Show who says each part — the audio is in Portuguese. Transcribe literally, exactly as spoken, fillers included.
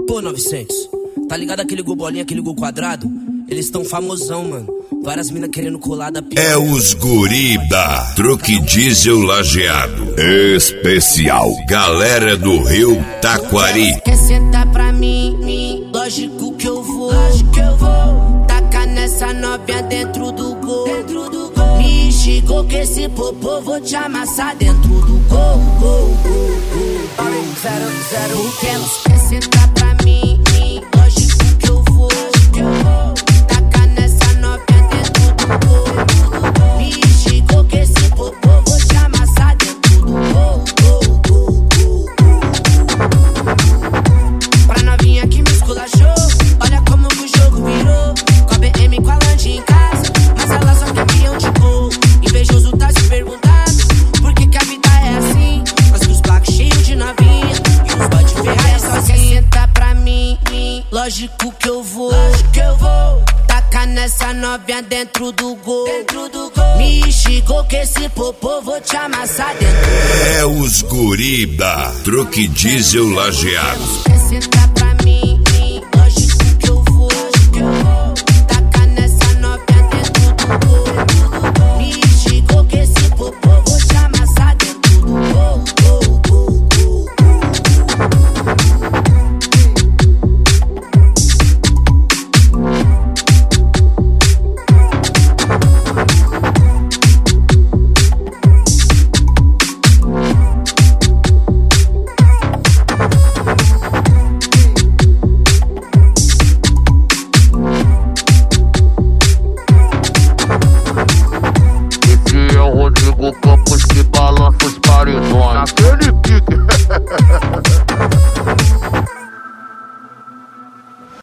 Speaker 1: Pô, novecentos, tá ligado aquele gol bolinha, aquele gol quadrado? Eles tão famosão, mano. Várias minas querendo colar da pior.
Speaker 2: É os guri da Truque Diesel Lajeado. Especial Galera do Rio Taquari.
Speaker 3: Quer sentar pra mim? mim? Lógico que eu vou. Lógico que eu vou. Taca nessa novinha dentro do gol. Dentro do gol. Me xingou que esse popô vou te amassar dentro do gol. Gol, gol, gol, gol. Zero, zero. Porque elas quer sentar pra mim? mim? Lógico que eu vou. Lógico que eu vou. Taca nessa novinha dentro do gol. Me xingou que esse popô vou te amassar dentro do gol. Gol, gol, gol. Pra novinha que me esculachou, olha como o jogo virou. Com a B M, com a Land em casa, mas ela só quer peão de gol. Invejoso tá se perguntando por que que a vida é assim. Mas que os blacks cheios de novinha e os boy de Ferrari sozinho. Senta pra mim, mim, lógico que eu vou. Lógico que eu vou. Taca nessa novinha dentro do gol. Dentro do gol. Me xingou que esse popô vou te amassar dentro do gol.
Speaker 2: É os guri da Truque Diesel Lajeado.
Speaker 3: Quer sentar